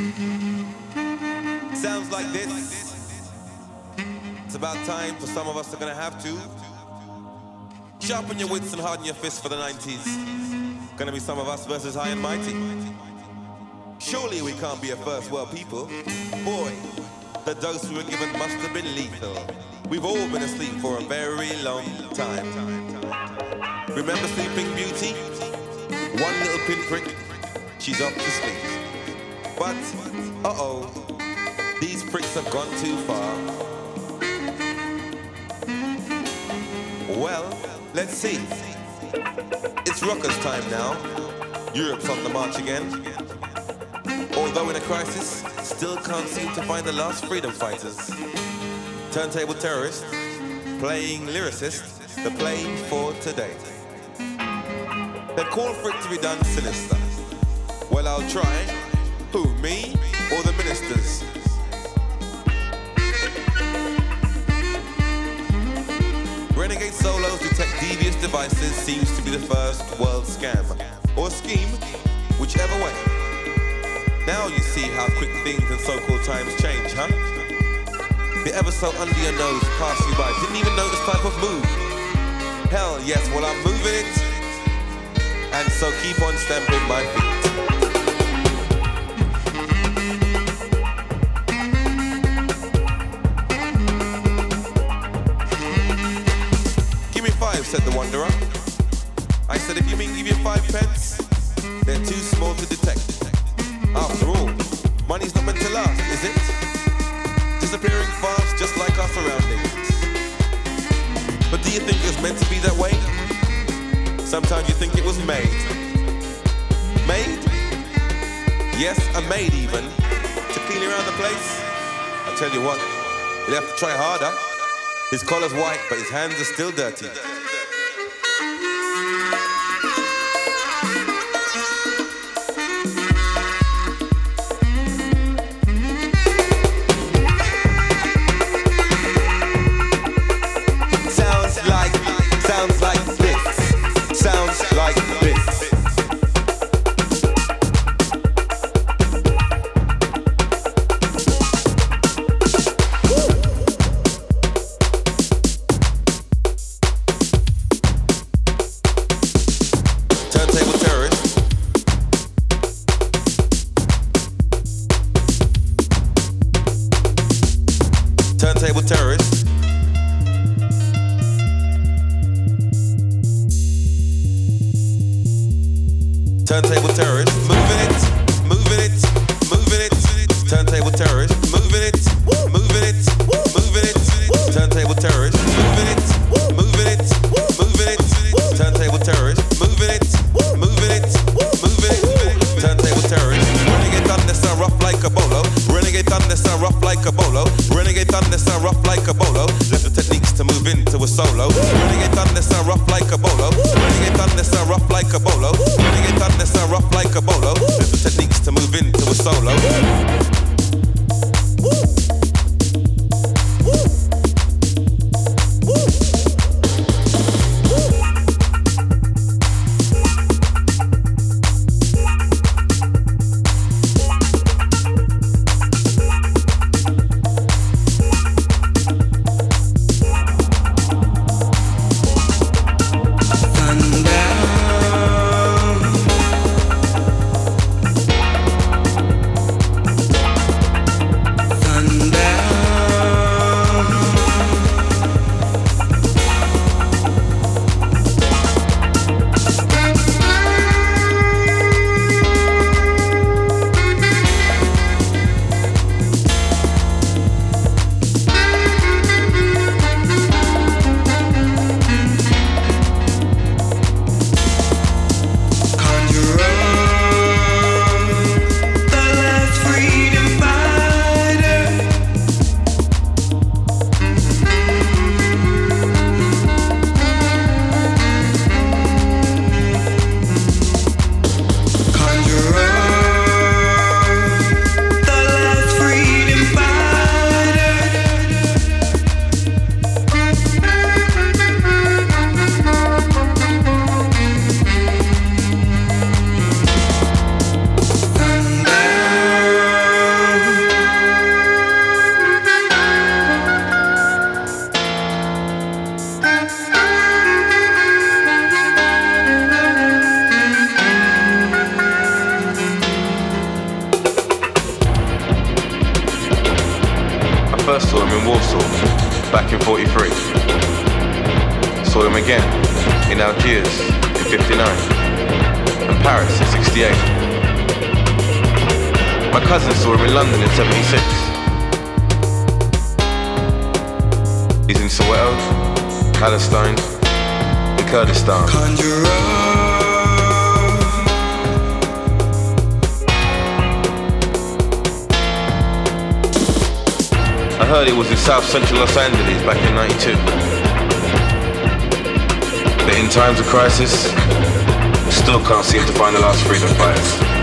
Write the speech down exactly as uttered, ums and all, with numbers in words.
Sounds like this. It's about time for some of us are gonna have to sharpen your wits and harden your fists for the nineties. Gonna be some of us versus high and mighty. Surely we can't be a first world people. Boy, the dose we were given must have been lethal. We've all been asleep for a very long time. Remember Sleeping Beauty? One little pinprick, she's off to sleep. But, uh-oh, these pricks have gone too far. Well, let's see. It's rockers' time now. Europe's on the march again. Although in a crisis, still can't seem to find the last freedom fighters. Turntable terrorists, playing lyricists, the play for today. They call for it to be done sinister. Well, I'll try. Who, me or the ministers? Renegade solos detect devious devices seems to be the first world scam. Or scheme, whichever way. Now you see how quick things in so-called times change, huh? The ever so under your nose pass you by. Didn't even know this type of move. Hell yes, well I'm moving it. And so keep on stamping my feet. Give me five, said the wanderer. I said, if you mean give you five pence, they're too small to detect. After all, money's not meant to last, is it? Disappearing fast, just like our surroundings. But do you think it was meant to be that way? Sometimes you think it was made. Made? Yes, a maid even. To clean around the place? I'll tell you what, you'll have to try harder. His collar's white, but his hands are still dirty. Sounds like this. Sounds like this. Turntable terrorist. Turntable terrorist. Turntable terrorist, moving it, moving it, moving it. Turntable terrorist, moving it, moving it, moving it. Turntable terrorist, moving it, moving it, moving it. Turntable terrorist, moving it, moving it, moving it. Turntable terrorist, renegade thunder sound rough like a bolo. Renegade thunder sound rough like a bolo. Renegade thunder sound rough like a bolo. Left the techniques to move into a solo. Renegade thunder sound rough like a bolo. Renegade thunder sound rough like a bolo. Renegade thunder sound rough like a bolo. Left the techniques to move into a solo. Sundown. back in forty-three. Saw him again in Algiers in fifty-nine and Paris in sixty-eight. My cousin saw him in London in seventy-six. He's in Soweto, Palestine, and Kurdistan. Conjure I heard it was in South Central Los Angeles back in ninety-two. But in times of crisis, still can't seem to find the last freedom fighters.